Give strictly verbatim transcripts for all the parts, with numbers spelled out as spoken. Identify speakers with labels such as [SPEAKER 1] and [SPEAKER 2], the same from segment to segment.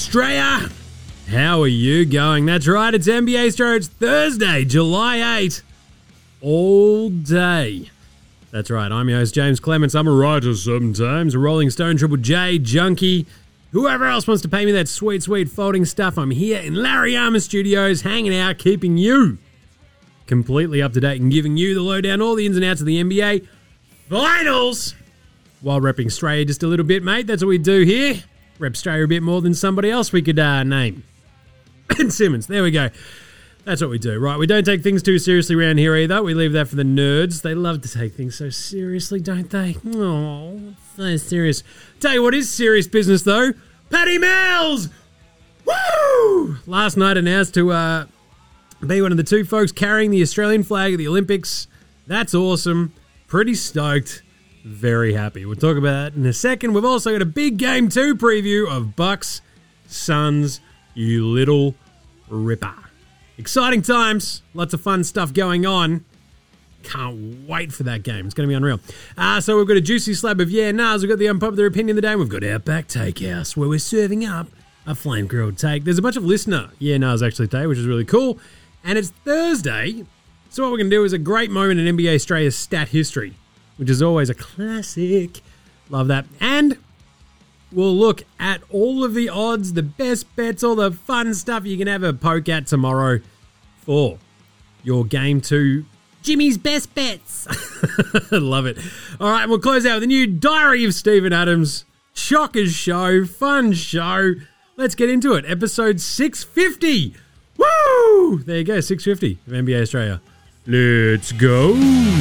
[SPEAKER 1] Australia. How are you going? That's right, it's N B A Australia. It's Thursday, July eighth. All day. That's right, I'm your host, James Clements. I'm a writer sometimes, a Rolling Stone, Triple J, junkie. Whoever else wants to pay me that sweet, sweet folding stuff, I'm here in Larry Armour Studios, hanging out, keeping you completely up to date and giving you the lowdown, all the ins and outs of the N B A Finals. While repping Australia just a little bit, mate. That's what we do here. Rep Australia a bit more than somebody else we could uh, name. Ben Simmons, there we go. That's what we do. Right, we don't take things too seriously around here either. We leave that for the nerds. They love to take things so seriously, don't they? Oh, so serious. Tell you what is serious business, though. Patty Mills! Woo! Last night announced to uh, be one of the two folks carrying the Australian flag at the Olympics. That's awesome. Pretty stoked. Very happy. We'll talk about that in a second. We've also got a big Game two preview of Bucks Suns, you little ripper. Exciting times. Lots of fun stuff going on. Can't wait for that game. It's going to be unreal. Uh, so we've got a juicy slab of yeah, nahs. We've got the unpopular opinion of the day. We've got Outback Takehouse, where we're serving up a flame-grilled take. There's a bunch of listener yeah, nahs actually today, which is really cool. And it's Thursday. So what we're going to do is a great moment in N B A Australia's stat history, which is always a classic. Love that. And we'll look at all of the odds, the best bets, all the fun stuff you can have a poke at tomorrow for your Game two Jimmy's Best Bets. Love it. All right, we'll close out with a new Diary of Stephen Adams. Shockers show, fun show. Let's get into it. Episode six fifty. Woo! There you go, six fifty of N B A Australia. Let's go.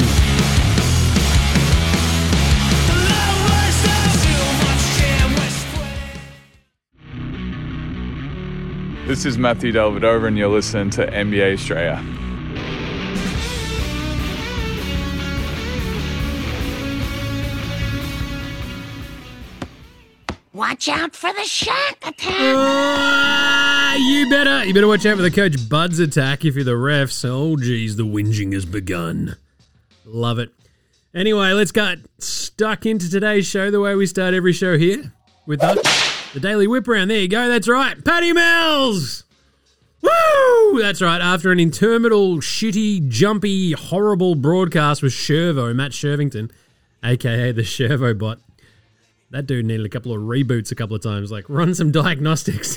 [SPEAKER 2] This is Matthew Delvedova, and you're listening to N B A Australia.
[SPEAKER 3] Watch out for the Shaq attack.
[SPEAKER 1] Uh, you better, you better watch out for the Coach Bud's attack if you're the refs. Oh, geez, the whinging has begun. Love it. Anyway, let's get stuck into today's show the way we start every show here with the, the Daily Whip Around. There you go. That's right. Patty Mills. Woo! That's right. After an interminable, shitty, jumpy, horrible broadcast with Shervo, Matt Shervington, a k a the Shervo bot. That dude needed a couple of reboots a couple of times. Like, run some diagnostics.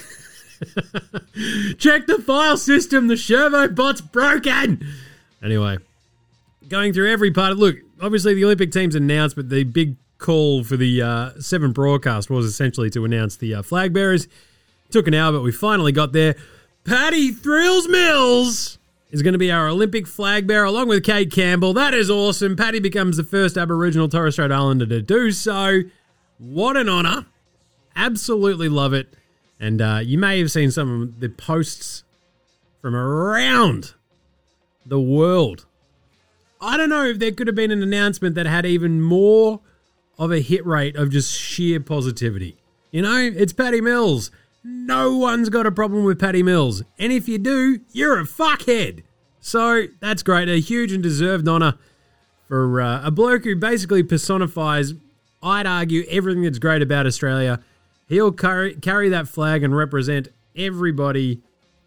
[SPEAKER 1] Check the file system. The Shervo bot's broken. Anyway, going through every part of... Look, obviously the Olympic team's announced, but the big call for the uh, seven broadcast was essentially to announce the uh, flag bearers. Took an hour, but we finally got there. Patty Thrills Mills is going to be our Olympic flag bearer along with Kate Campbell. That is awesome. Patty becomes the first Aboriginal Torres Strait Islander to do so. What an honour. Absolutely love it. And uh, you may have seen some of the posts from around the world. I don't know if there could have been an announcement that had even more of a hit rate of just sheer positivity. You know, it's Patty Mills. No one's got a problem with Patty Mills. And if you do, you're a fuckhead. So that's great. A huge and deserved honour for uh, a bloke who basically personifies, I'd argue, everything that's great about Australia. He'll carry, carry that flag and represent everybody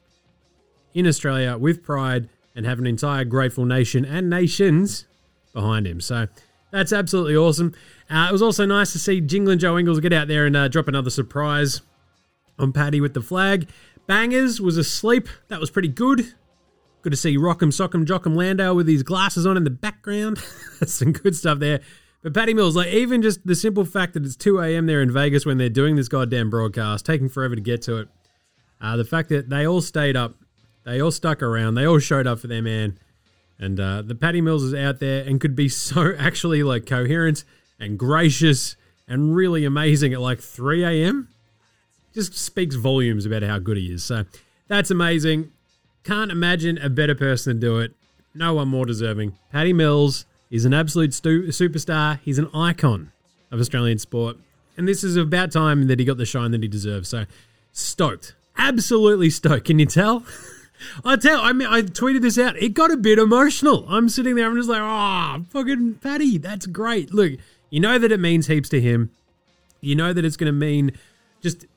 [SPEAKER 1] in Australia with pride and have an entire grateful nation and nations behind him. So that's absolutely awesome. Uh, it was also nice to see Jinglin' Joe Ingles get out there and uh, drop another surprise on Paddy with the flag. Bangers was asleep. That was pretty good. Good to see Rock'em Sock'em Jock'em Landau with his glasses on in the background. That's some good stuff there. But Patty Mills, like even just the simple fact that it's two a.m. there in Vegas when they're doing this goddamn broadcast, taking forever to get to it. Uh, the fact that they all stayed up, they all stuck around, they all showed up for their man. And uh, the Patty Mills is out there and could be so actually like coherent and gracious and really amazing at like three a.m. Just speaks volumes about how good he is. So that's amazing. Can't imagine a better person to do it. No one more deserving. Patty Mills is an absolute stu- superstar. He's an icon of Australian sport. And this is about time that he got the shine that he deserves. So stoked. Absolutely stoked. Can you tell? I tell, I mean, I tweeted this out. It got a bit emotional. I'm sitting there, I'm just like, oh, fucking Patty, that's great. Look, you know that it means heaps to him. You know that it's going to mean just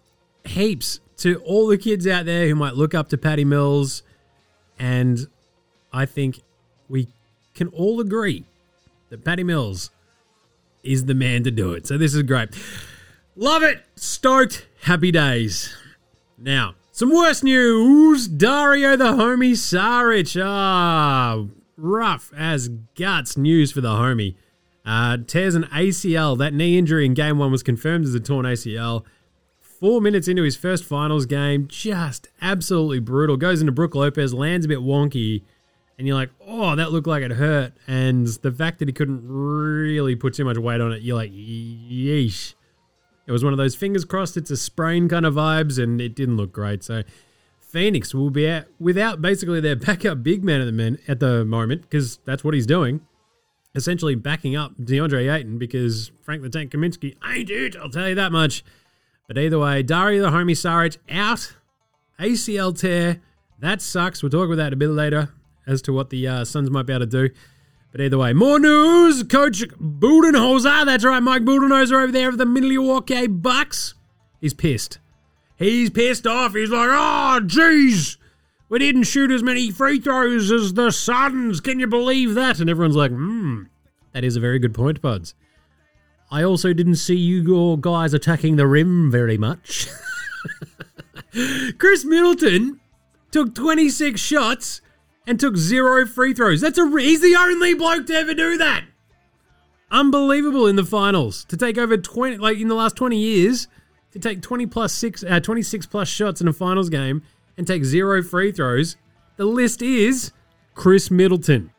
[SPEAKER 1] heaps to all the kids out there who might look up to Paddy Mills. And I think we can all agree that Paddy Mills is the man to do it. So this is great. Love it. Stoked. Happy days. Now, some worse news. Dario the homie Saric. Ah, rough as guts news for the homie. Uh, tears an A C L. That knee injury in game one was confirmed as a torn A C L. Four minutes into his first finals game, just absolutely brutal. Goes into Brook Lopez, lands a bit wonky, and you're like, oh, that looked like it hurt. And the fact that he couldn't really put too much weight on it, you're like, yeesh. It was one of those fingers crossed, it's a sprain kind of vibes, and it didn't look great. So Phoenix will be out without basically their backup big man at the, man, at the moment, because that's what he's doing. Essentially backing up DeAndre Ayton, because Frank the Tank Kaminsky ain't it, I'll tell you that much. But either way, Dario the homie Saric out, A C L tear. That sucks. We'll talk about that a bit later as to what the uh, Suns might be able to do. But either way, more news. Coach Budenholzer, that's right, Mike Budenholzer over there of the Milwaukee Bucks. He's pissed. He's pissed off. He's like, oh, jeez, we didn't shoot as many free throws as the Suns. Can you believe that? And everyone's like, hmm, that is a very good point, buds. I also didn't see you guys attacking the rim very much. Chris Middleton took twenty-six shots and took zero free throws. That's a he's the only bloke to ever do that. Unbelievable in the finals to take over twenty, like in the last twenty years, to take twenty plus six, uh, twenty-six plus shots in a finals game and take zero free throws. The list is Chris Middleton.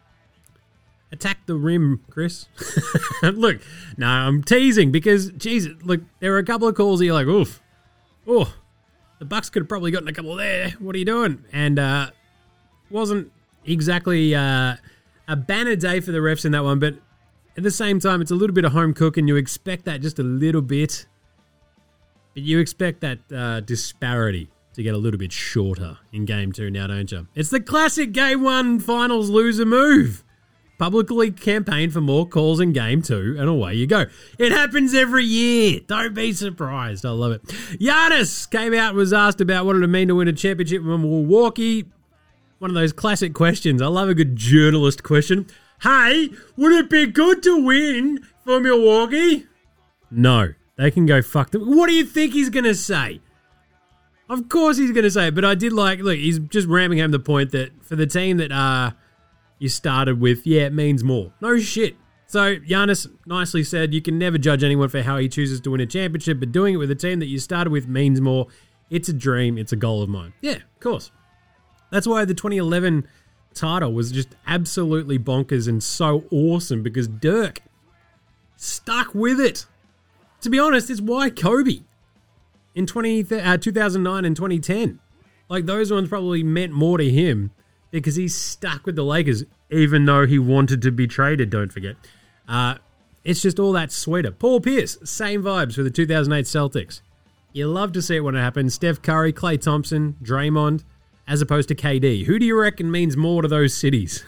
[SPEAKER 1] Attack the rim, Chris. Look, no, I'm teasing because, geez, look, there were a couple of calls that you're like, oof, oh, the Bucks could have probably gotten a couple there. What are you doing? And uh, wasn't exactly uh, a banner day for the refs in that one, but at the same time, it's a little bit of home cooking. You expect that just a little bit, but you expect that uh, disparity to get a little bit shorter in game two now, don't you? It's the classic game one finals loser move. Publicly campaign for more calls in game two, and away you go. It happens every year. Don't be surprised. I love it. Giannis came out and was asked about what it would mean to win a championship in Milwaukee. One of those classic questions. I love a good journalist question. Hey, would it be good to win for Milwaukee? No. They can go fuck them. What do you think he's going to say? Of course he's going to say it, but I did like, look, he's just ramming home the point that for the team that uh, you started with, yeah, it means more. No shit. So Giannis nicely said you can never judge anyone for how he chooses to win a championship, but doing it with a team that you started with means more. It's a dream. It's a goal of mine. Yeah, of course. That's why the twenty eleven title was just absolutely bonkers and so awesome because Dirk stuck with it. To be honest, it's why Kobe in twenty, uh, two thousand nine and twenty ten, like those ones probably meant more to him because he's stuck with the Lakers even though he wanted to be traded, don't forget. Uh, it's just all that sweeter. Paul Pierce, same vibes for the two thousand eight Celtics. You love to see it when it happens. Steph Curry, Klay Thompson, Draymond, as opposed to K D. Who do you reckon means more to those cities?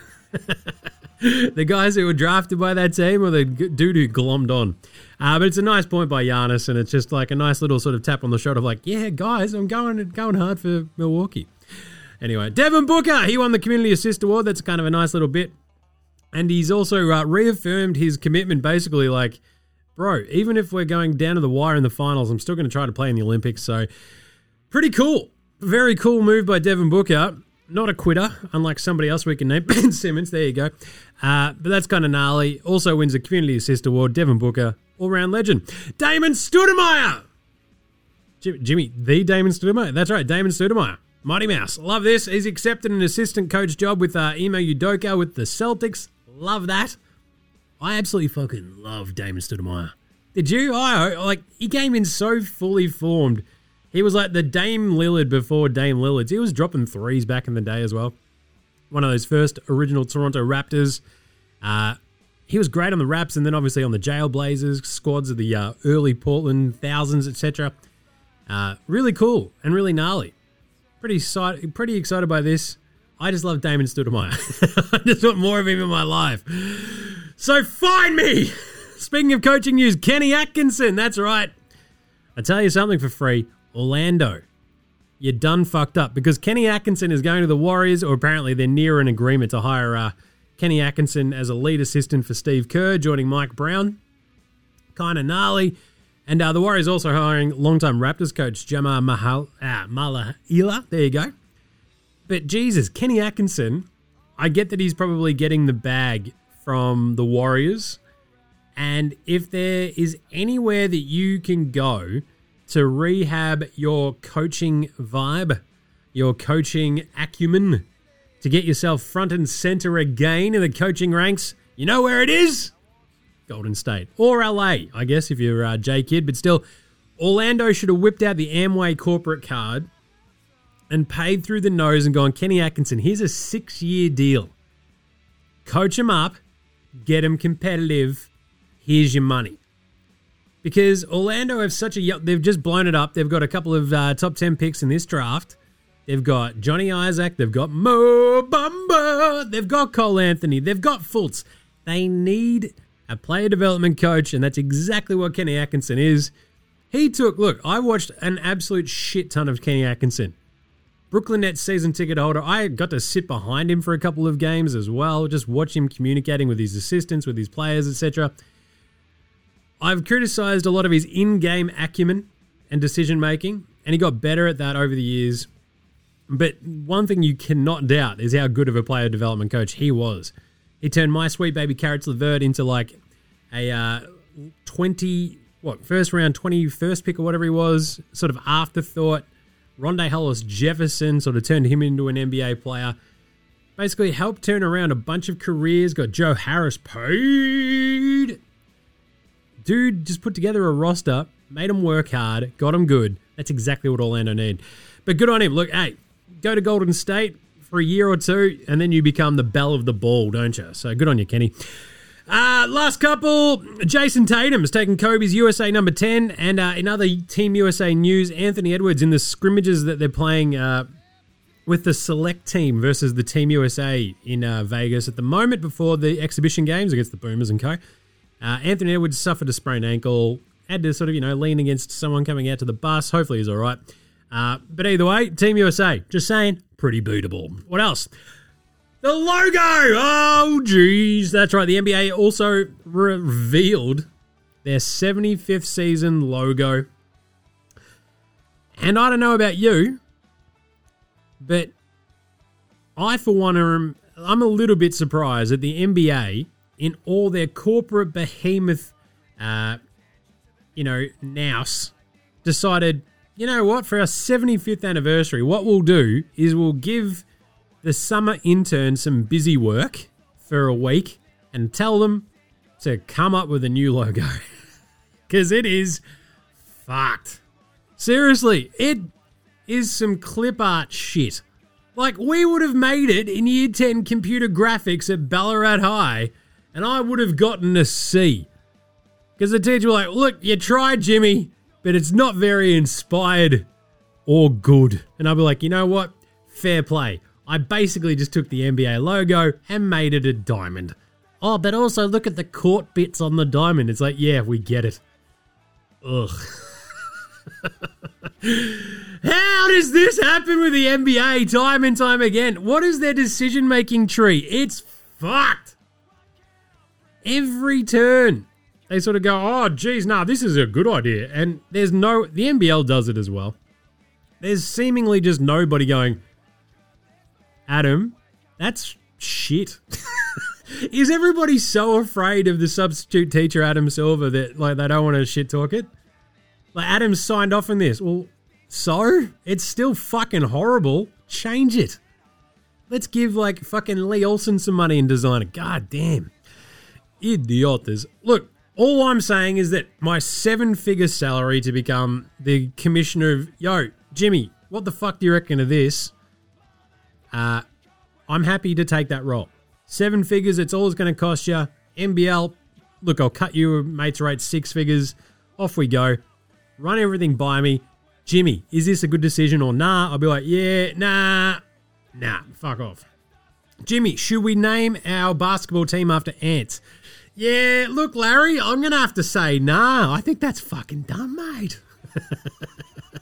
[SPEAKER 1] The guys who were drafted by that team or the dude who glommed on? Uh, but it's a nice point by Giannis, and it's just like a nice little sort of tap on the shoulder of like, yeah, guys, I'm going going hard for Milwaukee. Anyway, Devin Booker, he won the Community Assist Award. That's kind of a nice little bit. And he's also uh, reaffirmed his commitment, basically like, bro, even if we're going down to the wire in the finals, I'm still going to try to play in the Olympics. So pretty cool. Very cool move by Devin Booker. Not a quitter, unlike somebody else we can name, Ben Simmons. There you go. Uh, but that's kind of gnarly. Also wins the Community Assist Award. Devin Booker, all-round legend. Damon Stoudemire. Jimmy, the Damon Stoudemire. That's right, Damon Stoudemire. Mighty Mouse. Love this. He's accepted an assistant coach job with uh, Ime Udoka with the Celtics. Love that. I absolutely fucking love Damon Stoudemire. Did you? I like he came in so fully formed. He was like the Dame Lillard before Dame Lillard. He was dropping threes back in the day as well. One of those first original Toronto Raptors. Uh, he was great on the Raps and then obviously on the Jailblazers, squads of the uh, early Portland Thousands, et cetera. Uh, really cool and really gnarly. Pretty, pretty excited by this. I just love Damon Stoudemire. I just want more of him in my life. So find me! Speaking of coaching news, Kenny Atkinson. That's right. I tell you something for free. Orlando, you done fucked up because Kenny Atkinson is going to the Warriors, or apparently they're near an agreement to hire uh, Kenny Atkinson as a lead assistant for Steve Kerr, joining Mike Brown. Kind of gnarly. And uh, the Warriors also hiring longtime Raptors coach Jamar Mahal, ah, Malaila. There you go. But Jesus, Kenny Atkinson, I get that he's probably getting the bag from the Warriors. And if there is anywhere that you can go to rehab your coaching vibe, your coaching acumen, to get yourself front and center again in the coaching ranks, you know where it is? Golden State. Or L A, I guess, if you're uh, J-Kid. But still, Orlando should have whipped out the Amway corporate card and paid through the nose and gone, Kenny Atkinson, here's a six-year deal. Coach him up, get him competitive, here's your money. Because Orlando have such a... They've just blown it up. They've got a couple of uh, top ten picks in this draft. They've got Johnny Isaac. They've got Mo Bamba. They've got Cole Anthony. They've got Fultz. They need a player development coach, and that's exactly what Kenny Atkinson is. He took... Look, I watched an absolute shit ton of Kenny Atkinson. Brooklyn Nets season ticket holder. I got to sit behind him for a couple of games as well. Just watch him communicating with his assistants, with his players, et cetera. I've criticized a lot of his in-game acumen and decision-making, and he got better at that over the years. But one thing you cannot doubt is how good of a player development coach he was. He turned my sweet baby Carrots LeVert into like a uh, twenty, what, first round, twenty-first pick or whatever he was, sort of afterthought. Rondé Hollis Jefferson sort of turned him into an N B A player. Basically helped turn around a bunch of careers, got Joe Harris paid. Dude just put together a roster, made him work hard, got him good. That's exactly what Orlando need. But good on him. Look, hey, go to Golden State for a year or two, and then you become the belle of the ball, don't you? So good on you, Kenny. Uh, last couple, Jason Tatum's taking Kobe's U S A number ten, and uh, in other Team U S A news, Anthony Edwards in the scrimmages that they're playing uh, with the select team versus the Team U S A in uh, Vegas at the moment before the exhibition games against the Boomers and co. Uh, Anthony Edwards suffered a sprained ankle, had to sort of, you know, lean against someone coming out to the bus. Hopefully he's all right. Uh, but either way, Team U S A, just saying, pretty beatable. What else? The logo! Oh, geez. That's right. The N B A also revealed their seventy-fifth season logo. And I don't know about you, but I, for one, am, I'm a little bit surprised that the N B A, in all their corporate behemoth, uh, you know, nous, decided, you know what, for our seventy-fifth anniversary, what we'll do is we'll give the summer intern some busy work for a week and tell them to come up with a new logo. Because it is fucked. Seriously, it is some clip art shit. Like, we would have made it in year ten computer graphics at Ballarat High, and I would have gotten a C. Because the teacher was like, look, you tried, Jimmy, but it's not very inspired or good. And I'll be like, you know what? Fair play. I basically just took the N B A logo and made it a diamond. Oh, but also look at the court bits on the diamond. It's like, yeah, we get it. Ugh. How does this happen with the N B A time and time again? What is their decision-making tree? It's fucked. Every turn, they sort of go, oh, geez, nah, this is a good idea. And there's no, the N B L does it as well. There's seemingly just nobody going, Adam, that's shit. Is everybody so afraid of the substitute teacher, Adam Silver, that like they don't want to shit talk it? Like, Adam signed off on this. Well, so? It's still fucking horrible. Change it. Let's give like fucking Lee Olsen some money and design it. God damn. Idiotas. Look, all I'm saying is that my seven-figure salary to become the commissioner of, yo, Jimmy, what the fuck do you reckon of this? Uh, I'm happy to take that role. Seven figures, it's all it's going to cost you. N B L, look, I'll cut you a mate's rate six figures. Off we go. Run everything by me. Jimmy, is this a good decision or nah? I'll be like, yeah, nah, nah, fuck off. Jimmy, should we name our basketball team after ants? Yeah, look, Larry, I'm going to have to say nah. I think that's fucking dumb, mate.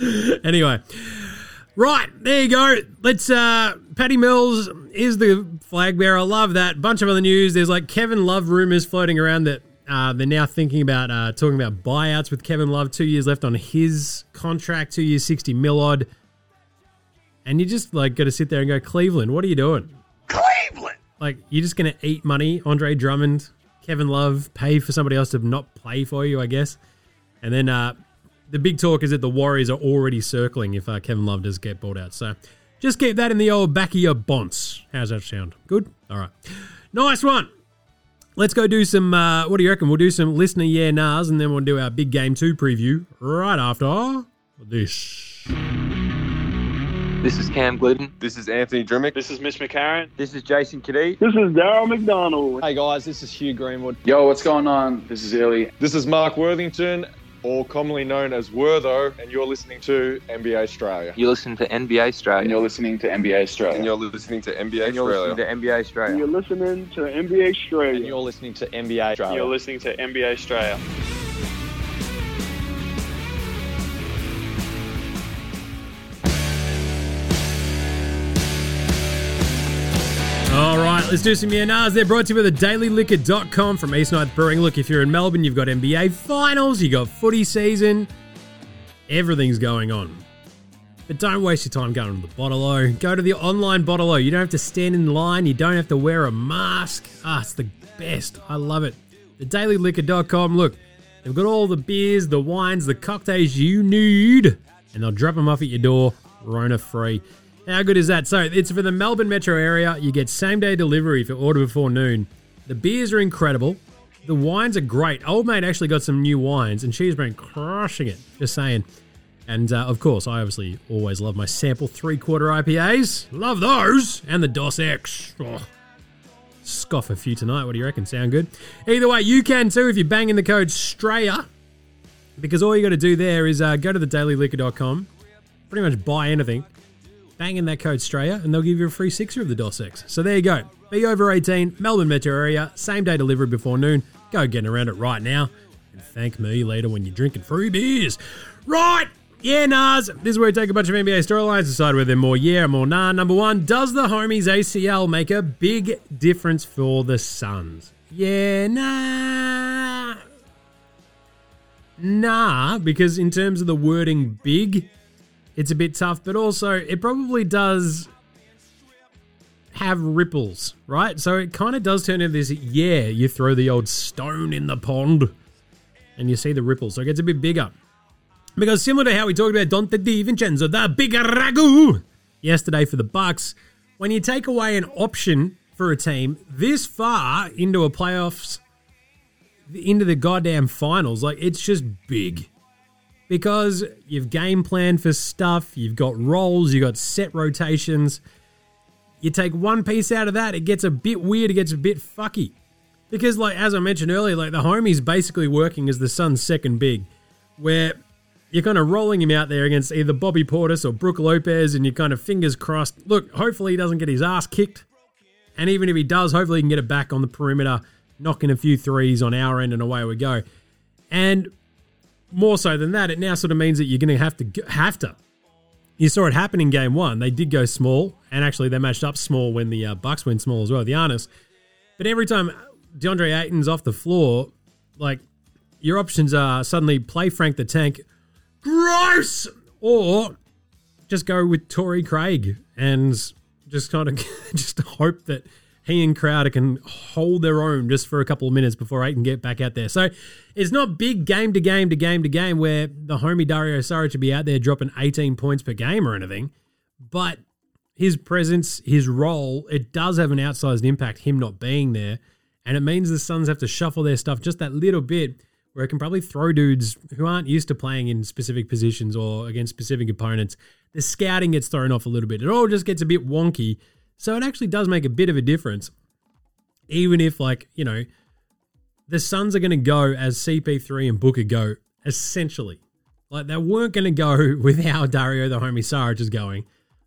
[SPEAKER 1] Anyway. Right, there you go. Let's, uh, Paddy Mills is the flag bearer. I love that. Bunch of other news. There's like Kevin Love rumors floating around that uh, they're now thinking about, uh, talking about buyouts with Kevin Love. Two years left on his contract, two years, sixty mil odd. And you just like got to sit there and go, Cleveland, what are you doing?
[SPEAKER 3] Cleveland!
[SPEAKER 1] Like, you're just going to eat money, Andre Drummond, Kevin Love, pay for somebody else to not play for you, I guess. And then, uh, the big talk is that the Warriors are already circling if uh, Kevin Love does get bought out. So just keep that in the old back of your bonds. How's that sound? Good? All right. Nice one. Let's go do some, uh, what do you reckon? We'll do some listener yeah nahs and then we'll do our big game two preview right after this.
[SPEAKER 4] This is Cam Glidden.
[SPEAKER 5] This is Anthony Drimmick.
[SPEAKER 6] This is Mitch McCarron.
[SPEAKER 4] This is Jason Kadee.
[SPEAKER 7] This is Daryl McDonald.
[SPEAKER 8] Hey guys, this is Hugh Greenwood.
[SPEAKER 9] Yo, what's going on? This is Illy.
[SPEAKER 5] This is Mark Worthington, or commonly known as Wortho, and you're listening to N B A Australia.
[SPEAKER 4] You listen to N B A Australia.
[SPEAKER 9] And you're listening to N B A Australia.
[SPEAKER 5] And you're listening to N B A
[SPEAKER 4] And you're
[SPEAKER 5] Australia.
[SPEAKER 4] listening to N B A Australia.
[SPEAKER 7] And you're listening to N B A Australia.
[SPEAKER 8] And you're listening to N B A Australia.
[SPEAKER 6] You're listening to N B A Australia.
[SPEAKER 1] All right, let's do some yeah nahs. They're brought to you by the daily liquor dot com from East Ninth Brewing. Look, if you're in Melbourne, you've got N B A finals, you've got footy season, everything's going on. But don't waste your time going to the Bottle-O. Go to the online Bottle-O. You don't have to stand in line. You don't have to wear a mask. Ah, it's the best. I love it. the daily liquor dot com. Look, they've got all the beers, the wines, the cocktails you need, and they'll drop them off at your door, Rona free. How good is that? So it's for the Melbourne metro area. You get same-day delivery if you order before noon. The beers are incredible. The wines are great. Old mate actually got some new wines, and she's been crushing it. Just saying. And, uh, of course, I obviously always love my sample three-quarter I P As. Love those. And the Dos X. Oh. Scoff a few tonight. What do you reckon? Sound good? Either way, you can too if you bang in the code STRAYA. Because all you got to do there is uh, go to the daily liquor dot com. Pretty much buy anything. Bang in that code STRAYA, and they'll give you a free sixer of the Dos X. So there you go. Be over eighteen, Melbourne metro area, same day delivery before noon. Go getting around it right now. And thank me later when you're drinking free beers. Right! Yeah, nahs. This is where we take a bunch of N B A storylines, decide whether they're more yeah or more nah. Number one, does the homies A C L make a big difference for the Suns? Yeah, nah. Nah, because in terms of the wording big, it's a bit tough, but also it probably does have ripples, right? So it kind of does turn into this, yeah, you throw the old stone in the pond and you see the ripples. So it gets a bit bigger. Because similar to how we talked about Dante DiVincenzo, the big ragu, yesterday for the Bucks, when you take away an option for a team this far into a playoffs, into the goddamn finals, like it's just big. Because you've game planned for stuff, you've got roles, you've got set rotations. You take one piece out of that, it gets a bit weird, it gets a bit fucky. Because, like, as I mentioned earlier, like the homie's basically working as the Suns' second big, where you're kind of rolling him out there against either Bobby Portis or Brook Lopez, and you're kind of fingers crossed. Look, hopefully he doesn't get his ass kicked. And even if he does, hopefully he can get it back on the perimeter, knocking a few threes on our end, and away we go. And more so than that, it now sort of means that you're going to have to have to. You saw it happen in game one. They did go small, and actually they matched up small when the uh, Bucks went small as well, the Giannis. But every time DeAndre Ayton's off the floor, like, your options are suddenly play Frank the Tank, gross, or just go with Torrey Craig and just kind of just hope that he and Crowder can hold their own just for a couple of minutes before Ayton get back out there. So it's not big game to game to game to game where the homie Dario Saric should be out there dropping eighteen points per game or anything. But his presence, his role, it does have an outsized impact, him not being there. And it means the Suns have to shuffle their stuff just that little bit where it can probably throw dudes who aren't used to playing in specific positions or against specific opponents. The scouting gets thrown off a little bit. It all just gets a bit wonky. So it actually does make a bit of a difference. Even if, like, you know, the Suns are going to go as C P three and Booker go, essentially. Like, they weren't going to go with how Dario the homie Saric is going.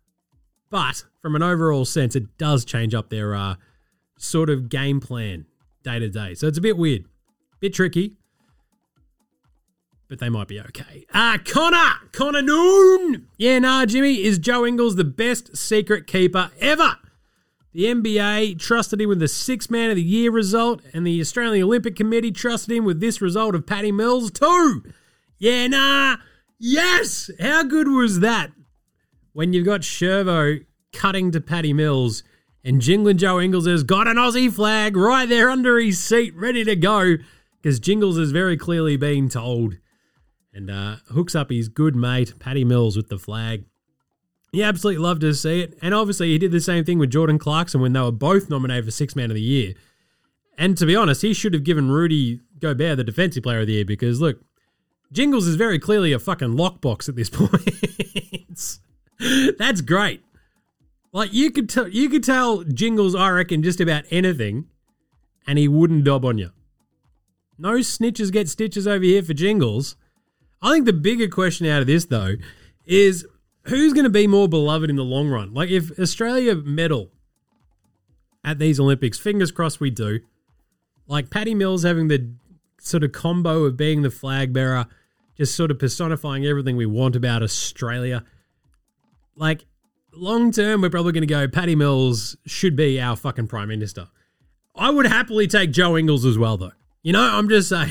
[SPEAKER 1] But from an overall sense, it does change up their uh, sort of game plan day to day. So it's a bit weird. Bit tricky. but they might be okay. Ah, uh, Connor! Connor Noon! Yeah, nah, Jimmy, is Joe Ingles the best secret keeper ever? The N B A trusted him with the Sixth Man of the Year result, and the Australian Olympic Committee trusted him with this result of Patty Mills too. Yeah, nah, yes! How good was that? When you've got Shervo cutting to Patty Mills, and Jingling Joe Ingles has got an Aussie flag right there under his seat, ready to go, because Jingles has very clearly been told, and uh, hooks up his good mate, Patty Mills, with the flag. He absolutely loved to see it, and obviously he did the same thing with Jordan Clarkson when they were both nominated for Sixth Man of the Year. And to be honest, he should have given Rudy Gobert the Defensive Player of the Year, because look, Jingles is very clearly a fucking lockbox at this point. That's great. Like, you could, t- you could tell Jingles, I reckon, just about anything, and he wouldn't dob on you. No snitches get stitches over here for Jingles. I think the bigger question out of this, though, is who's going to be more beloved in the long run? Like, if Australia medal at these Olympics, fingers crossed we do, like Patty Mills having the sort of combo of being the flag bearer, just sort of personifying everything we want about Australia. Like, long term, we're probably going to go, Patty Mills should be our fucking Prime Minister. I would happily take Joe Ingles as well, though. You know, I'm just saying.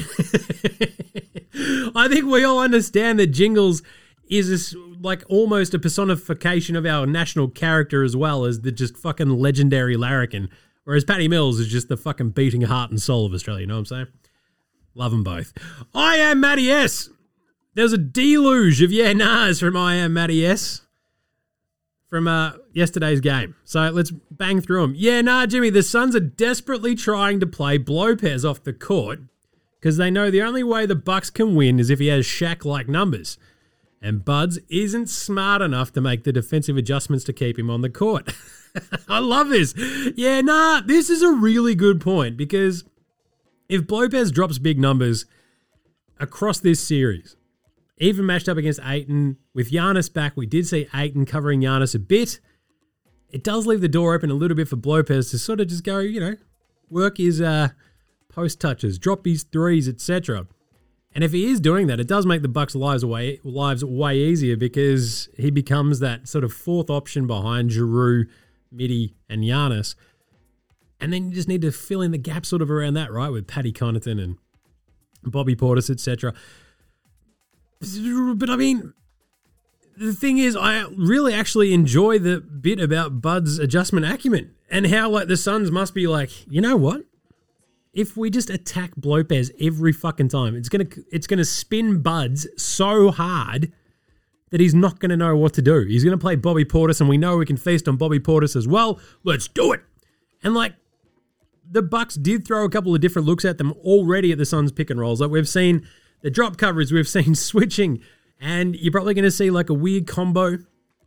[SPEAKER 1] I think we all understand that Jingles is this, like almost a personification of our national character as well as the just fucking legendary larrikin, whereas Patty Mills is just the fucking beating heart and soul of Australia. You know what I'm saying? Love them both. I am Matty S. There's a deluge of yeah nahs from I am Matty S. from uh, yesterday's game. So let's bang through them. Yeah, nah, Jimmy, the Suns are desperately trying to play Lopez off the court because they know the only way the Bucks can win is if he has Shaq-like numbers. And Buds isn't smart enough to make the defensive adjustments to keep him on the court. I love this. Yeah, nah, this is a really good point because if Lopez drops big numbers across this series, even matched up against Ayton, with Giannis back, we did see Ayton covering Giannis a bit. It does leave the door open a little bit for Lopez to sort of just go, you know, work his uh, post touches, drop his threes, et cetera. And if he is doing that, it does make the Bucks' lives way, lives way easier because he becomes that sort of fourth option behind Giroux, Midi, and Giannis. And then you just need to fill in the gap sort of around that, right, with Paddy Connaughton and Bobby Portis, et cetera. But I mean, the thing is, I really actually enjoy the bit about Bud's adjustment acumen and how like the Suns must be like, you know what? If we just attack Lopez every fucking time, it's gonna it's gonna spin Buds so hard that he's not gonna know what to do. He's gonna play Bobby Portis, and we know we can feast on Bobby Portis as well. Let's do it. And like the Bucks did throw a couple of different looks at them already at the Suns pick and rolls. Like we've seen the drop coverage, we've seen switching, and you're probably going to see like a weird combo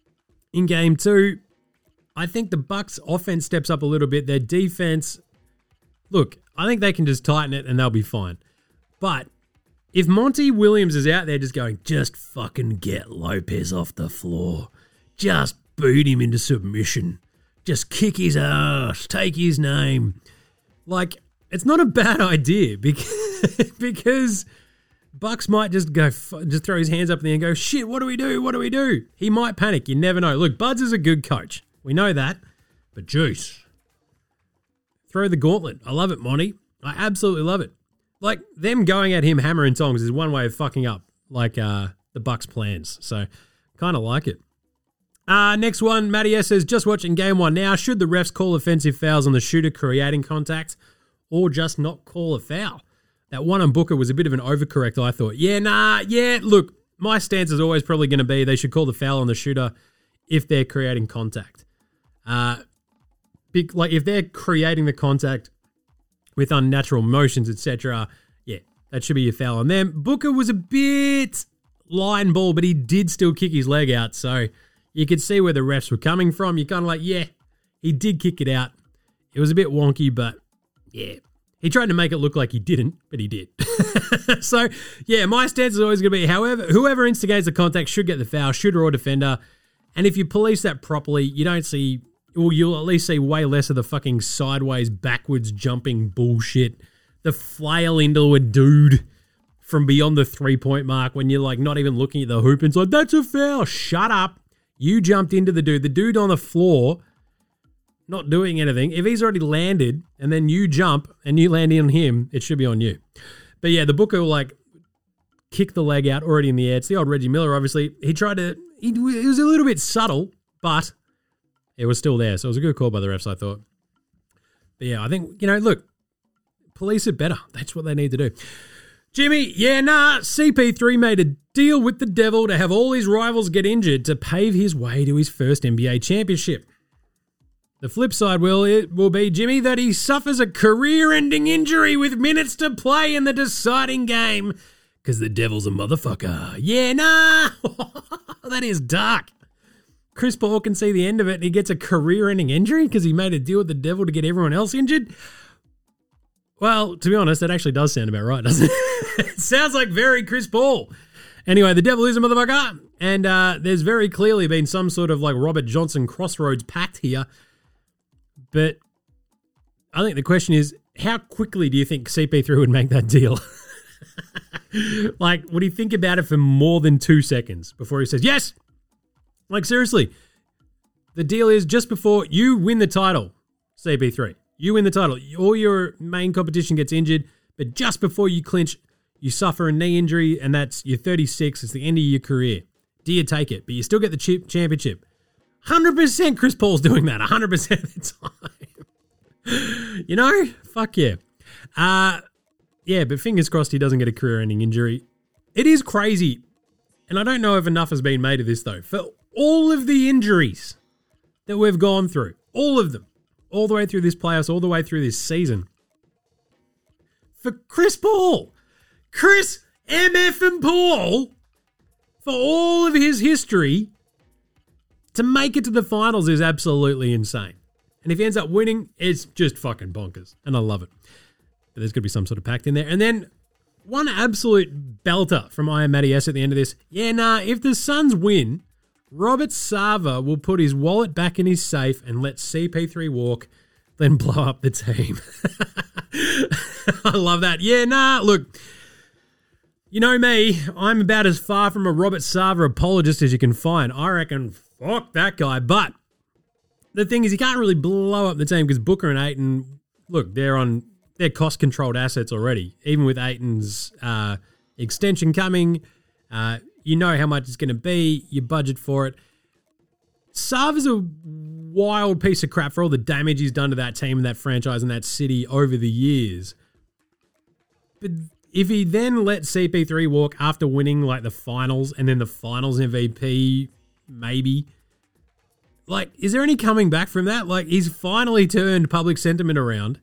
[SPEAKER 1] in game two. I think the Bucks offense steps up a little bit. Their defense, look, I think they can just tighten it and they'll be fine. But if Monty Williams is out there just going, just fucking get Lopez off the floor. Just boot him into submission. Just kick his ass. Take his name. Like, it's not a bad idea because, because Bucks might just go, just throw his hands up in the air and go, shit, what do we do? What do we do? He might panic. You never know. Look, Buds is a good coach. We know that. But juice. Throw the gauntlet. I love it, Monty. I absolutely love it. Like, them going at him hammer and tongs is one way of fucking up, like, uh, the Bucks' plans. So, kind of like it. Uh, next one, Matty S says, just watching game one now. Should the refs call offensive fouls on the shooter creating contact or just not call a foul? That one on Booker was a bit of an overcorrect, I thought. Yeah, nah, yeah, look, my stance is always probably going to be they should call the foul on the shooter if they're creating contact. Uh, big, like, if they're creating the contact with unnatural motions, et cetera, yeah, that should be a foul on them. Booker was a bit line ball, but he did still kick his leg out, so you could see where the refs were coming from. You're kind of like, yeah, he did kick it out. It was a bit wonky, but yeah. He tried to make it look like he didn't, but he did. So, yeah, my stance is always going to be, however, whoever instigates the contact should get the foul, shooter or defender. And if you police that properly, you don't see, or you'll at least see way less of the fucking sideways, backwards jumping bullshit. The flail into a dude from beyond the three-point mark when you're like not even looking at the hoop and it's like, that's a foul. Shut up. You jumped into the dude. The dude on the floor, not doing anything. If he's already landed and then you jump and you land in on him, it should be on you. But yeah, the booker will like kick the leg out already in the air. It's the old Reggie Miller, obviously. He tried to, he, it was a little bit subtle, but it was still there. So it was a good call by the refs, I thought. But yeah, I think, you know, look, police it better. That's what they need to do. Jimmy, yeah, nah, C P three made a deal with the devil to have all his rivals get injured to pave his way to his first N B A championship. The flip side will it will be, Jimmy, that he suffers a career-ending injury with minutes to play in the deciding game because the devil's a motherfucker. Yeah, nah, that is dark. Chris Paul can see the end of it and he gets a career-ending injury because he made a deal with the devil to get everyone else injured. Well, to be honest, that actually does sound about right, doesn't it? It sounds like very Chris Paul. Anyway, the devil is a motherfucker. And uh, there's very clearly been some sort of like Robert Johnson crossroads pact here. But I think the question is, how quickly do you think C P three would make that deal? Like, would he think about it for more than two seconds before he says, yes? Like, seriously, the deal is just before you win the title, C P three. You win the title. All your main competition gets injured, but just before you clinch, you suffer a knee injury, and that's you're thirty-six. It's the end of your career. Do you take it? But you still get the chip championship. one hundred percent Chris Paul's doing that one hundred percent of the time. You know? Fuck yeah. Uh, yeah, but fingers crossed he doesn't get a career-ending injury. It is crazy, and I don't know if enough has been made of this, though. For all of the injuries that we've gone through, all of them, all the way through this playoffs, all the way through this season. For Chris Paul, Chris M F and Paul, for all of his history, to make it to the finals is absolutely insane. And if he ends up winning, it's just fucking bonkers. And I love it. But there's going to be some sort of pact in there. And then one absolute belter from I Am Matty S at the end of this. Yeah, nah, if the Suns win, Robert Sarver will put his wallet back in his safe and let C P three walk, then blow up the team. I love that. Yeah, nah, look, you know me, I'm about as far from a Robert Sarver apologist as you can find. I reckon, fuck that guy. But the thing is, you can't really blow up the team because Booker and Ayton, look, they're on, they're cost-controlled assets already. Even with Ayton's uh, extension coming, uh, you know how much it's going to be. You budget for it. Sarver's a wild piece of crap for all the damage he's done to that team and that franchise and that city over the years. But if he then let C P three walk after winning like the finals and then the finals M V P, maybe, like, is there any coming back from that? Like, he's finally turned public sentiment around.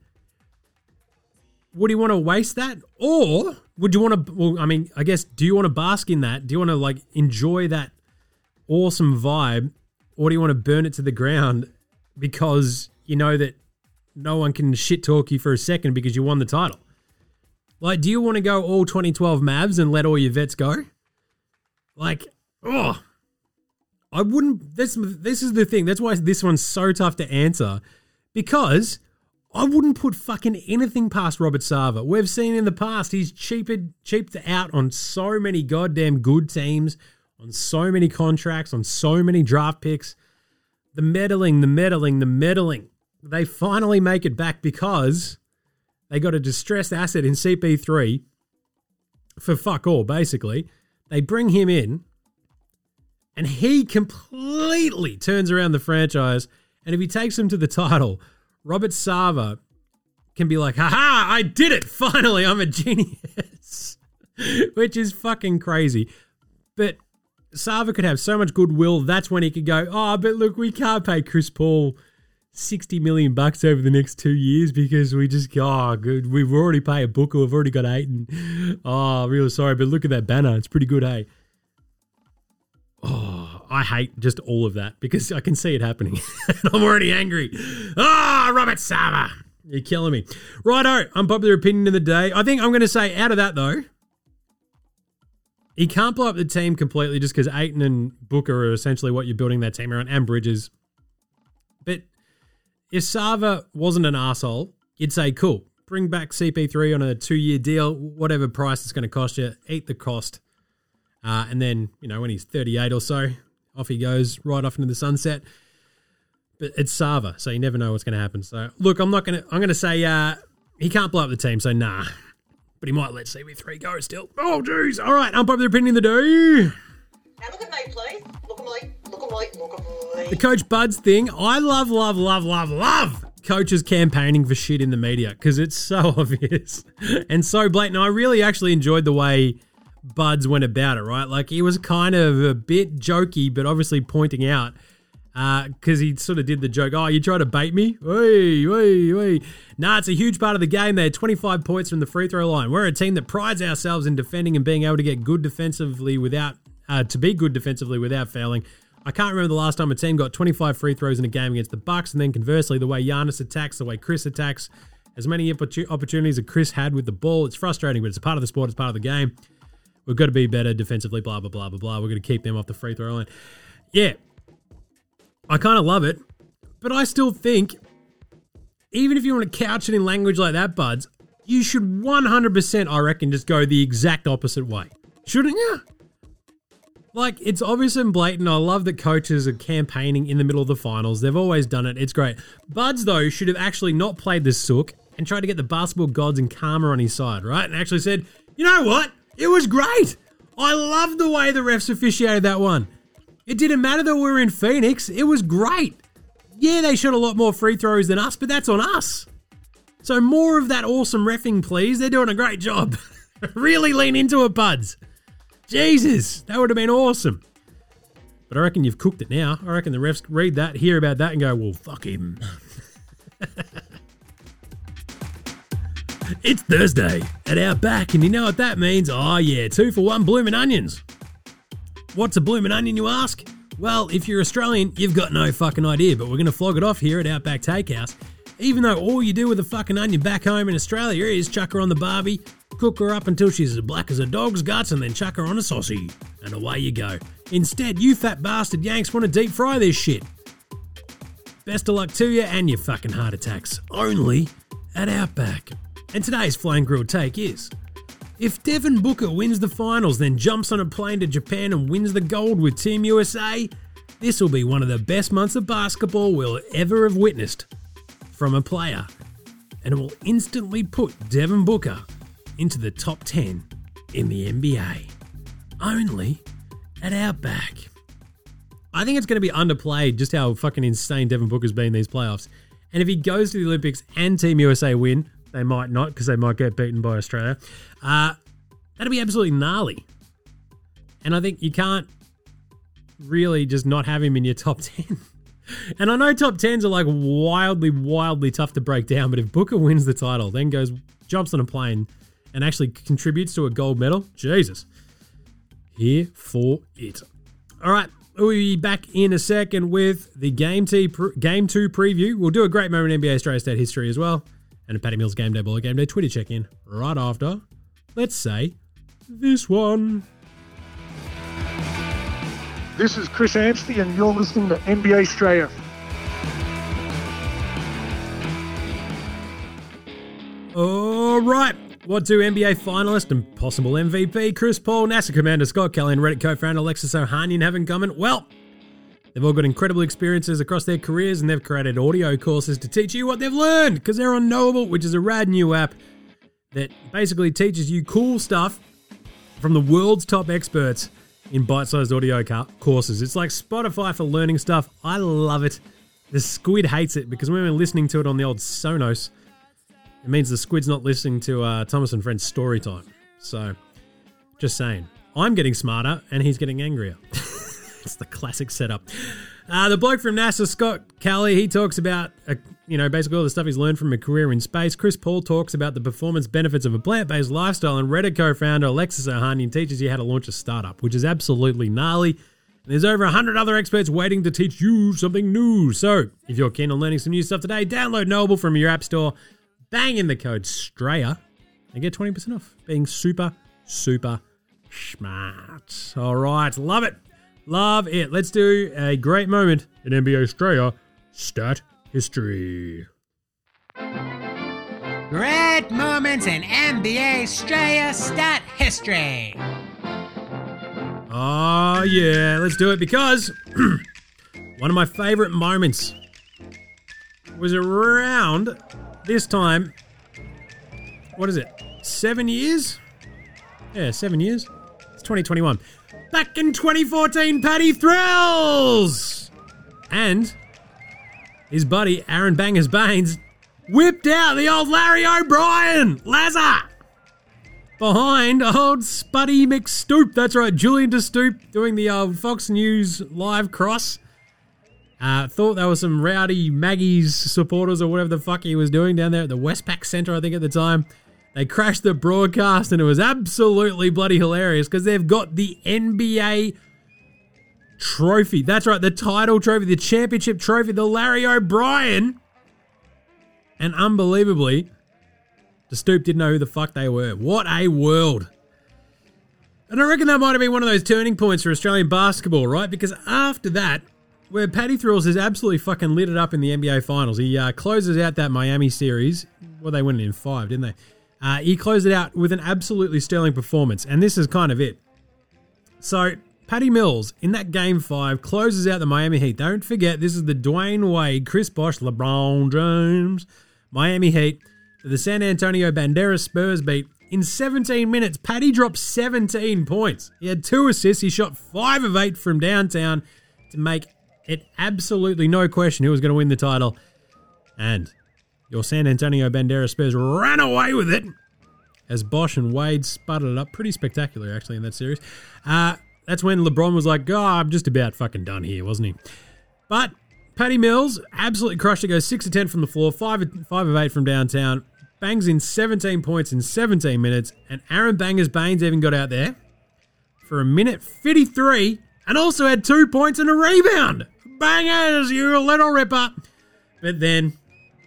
[SPEAKER 1] Would he want to waste that? Or would you want to, well, I mean, I guess, do you want to bask in that? Do you want to, like, enjoy that awesome vibe? Or do you want to burn it to the ground because you know that no one can shit talk you for a second because you won the title? Like, do you want to go all twenty twelve Mavs and let all your vets go? Like, oh, I wouldn't, this, this is the thing. That's why this one's so tough to answer, because I wouldn't put fucking anything past Robert Sarver. We've seen in the past, he's cheaped, cheaped out on so many goddamn good teams, on so many contracts, on so many draft picks. The meddling, the meddling, the meddling. They finally make it back because they got a distressed asset in C P three for fuck all, basically. They bring him in, and he completely turns around the franchise. And if he takes them to the title, Robert Sarver can be like, haha, I did it. Finally, I'm a genius. Which is fucking crazy. But Sarver could have so much goodwill. That's when he could go, oh, but look, we can't pay Chris Paul sixty million bucks over the next two years because we just, oh, good. We've already paid a Booker. We've already got Ayton. Oh, really sorry, but look at that banner. It's pretty good, hey? Oh, I hate just all of that because I can see it happening. I'm already angry. Ah, oh, Robert Sarver. You're killing me. Righto, unpopular opinion of the day. I think I'm going to say out of that, though, he can't blow up the team completely just because Ayton and Booker are essentially what you're building that team around, and Bridges. But if Sarver wasn't an arsehole, you'd say, cool, bring back C P three on a two-year deal, whatever price it's going to cost you, eat the cost. Uh, and then, you know, when he's thirty-eight or so, off he goes, right off into the sunset. But it's Sava, so you never know what's going to happen. So, look, I'm not going to, I'm going to say uh, he can't blow up the team, so nah. But he might let C P three go still. Oh, jeez. All right, unpopular opinion of the day.
[SPEAKER 10] Now look at me, please. Look at me. Look at me. Look at me.
[SPEAKER 1] The Coach Buds thing. I love, love, love, love, love coaches campaigning for shit in the media because it's so obvious and so blatant. I really actually enjoyed the way Buds went about it, right? Like, he was kind of a bit jokey, but obviously pointing out because uh, he sort of did the joke, oh, you try to bait me? Wait, wait, wait. Nah, it's a huge part of the game. They had twenty-five points from the free throw line. We're a team that prides ourselves in defending and being able to get good defensively without, uh, to be good defensively without failing. I can't remember the last time a team got twenty-five free throws in a game against the Bucks, and then conversely, the way Giannis attacks, the way Chris attacks, as many opportunities that Chris had with the ball, it's frustrating, but it's a part of the sport, it's part of the game. We've got to be better defensively, blah, blah, blah, blah, blah. We're going to keep them off the free throw line. Yeah, I kind of love it, but I still think, even if you want to couch it in language like that, Buds, you should one hundred percent, I reckon, just go the exact opposite way. Shouldn't you? Like, it's obvious and blatant. I love that coaches are campaigning in the middle of the finals. They've always done it. It's great. Buds, though, should have actually not played the sook and tried to get the basketball gods and karma on his side, right? And actually said, you know what? It was great. I love the way the refs officiated that one. It didn't matter that we were in Phoenix. It was great. Yeah, they shot a lot more free throws than us, but that's on us. So more of that awesome reffing, please. They're doing a great job. Really lean into it, Buds. Jesus, that would have been awesome. But I reckon you've cooked it now. I reckon the refs read that, hear about that, and go, well, fuck him. It's Thursday at Outback, and you know what that means? Oh, yeah, two for one bloomin' onions. What's a bloomin' onion, you ask? Well, if you're Australian, you've got no fucking idea, but we're going to flog it off here at Outback Takehouse. Even though all you do with a fucking onion back home in Australia is chuck her on the barbie, cook her up until she's as black as a dog's guts, and then chuck her on a saucy. And away you go. Instead, you fat bastard Yanks want to deep fry this shit. Best of luck to you and your fucking heart attacks. Only at Outback. And today's Flying Grilled Take is, if Devin Booker wins the finals, then jumps on a plane to Japan and wins the gold with Team U S A, this will be one of the best months of basketball we'll ever have witnessed from a player. And it will instantly put Devin Booker into the top ten in the N B A. Only at Outback. I think it's going to be underplayed just how fucking insane Devin Booker's been in these playoffs. And if he goes to the Olympics and Team U S A win, they might not because they might get beaten by Australia. Uh, that'd be absolutely gnarly. And I think you can't really just not have him in your top ten. And I know top tens are like wildly, wildly tough to break down, but if Booker wins the title, then goes, jumps on a plane and actually contributes to a gold medal, Jesus. Here for it. All right, we'll be back in a second with the Game, T pre- Game two preview. We'll do a great moment in N B A Australia State history as well. And a Paddy Mills Game Day Baller Game Day Twitter check-in right after, let's say, this one.
[SPEAKER 11] This is Chris Anstey, and you're listening to N B A Australia.
[SPEAKER 1] All right. What do N B A finalist and possible M V P Chris Paul, NASA Commander Scott Kelly, and Reddit co-founder Alexis Ohanian have in common? Well, they've all got incredible experiences across their careers, and they've created audio courses to teach you what they've learned, because they're on Knowable, which is a rad new app that basically teaches you cool stuff from the world's top experts in bite-sized audio ca- courses. It's like Spotify for learning stuff. I love it. The squid hates it, because when we're listening to it on the old Sonos, it means the squid's not listening to uh, Thomas and Friends story time. So, just saying. I'm getting smarter, and he's getting angrier. It's the classic setup. Uh, the bloke from NASA, Scott Kelly, he talks about, uh, you know, basically all the stuff he's learned from a career in space. Chris Paul talks about the performance benefits of a plant-based lifestyle, and Reddit co-founder Alexis Ohanian teaches you how to launch a startup, which is absolutely gnarly. And there's over one hundred other experts waiting to teach you something new. So, if you're keen on learning some new stuff today, download Knowable from your app store, bang in the code STRAYA, and get twenty percent off. Being super, super smart. All right, love it. Love it. Let's do a great moment in N B A Australia stat history.
[SPEAKER 12] Great moments in N B A Australia stat history.
[SPEAKER 1] Oh, yeah, let's do it because one of my favourite moments was around this time. What is it? Seven years? Yeah, seven years. It's twenty twenty-one. Back in twenty fourteen, Paddy Thrills! And his buddy, Aaron Bangers Baines, whipped out the old Larry O'Brien! Lazar! Behind old Spuddy McStoop. That's right, Julian De Stoop doing the old Fox News live cross. Uh, thought there was some rowdy Maggie's supporters or whatever the fuck he was doing down there at the Westpac Centre, I think, at the time. They crashed the broadcast and it was absolutely bloody hilarious because they've got the N B A trophy. That's right, the title trophy, the championship trophy, the Larry O'Brien. And unbelievably, De Stoop didn't know who the fuck they were. What a world. And I reckon that might have been one of those turning points for Australian basketball, right? Because after that, where Paddy Thrills has absolutely fucking lit it up in the N B A Finals. He uh, closes out that Miami series. Well, they won it in five, didn't they? Uh, he closed it out with an absolutely sterling performance, and this is kind of it. So, Patty Mills, in that Game five, closes out the Miami Heat. Don't forget, this is the Dwayne Wade, Chris Bosh, LeBron James, Miami Heat, the San Antonio Banderas Spurs beat. In seventeen minutes, Paddy dropped seventeen points. He had two assists. He shot five of eight from downtown to make it absolutely no question who was going to win the title. And your San Antonio Banderas Spurs ran away with it as Bosh and Wade sputtered it up. Pretty spectacular, actually, in that series. Uh, that's when LeBron was like, oh, I'm just about fucking done here, wasn't he? But Patty Mills absolutely crushed it. Goes six of ten from the floor, five of eight from downtown. Bangs in seventeen points in seventeen minutes. And Aaron Bangers Baines even got out there for a minute fifty-three and also had two points and a rebound. Bangers, you little ripper. But then,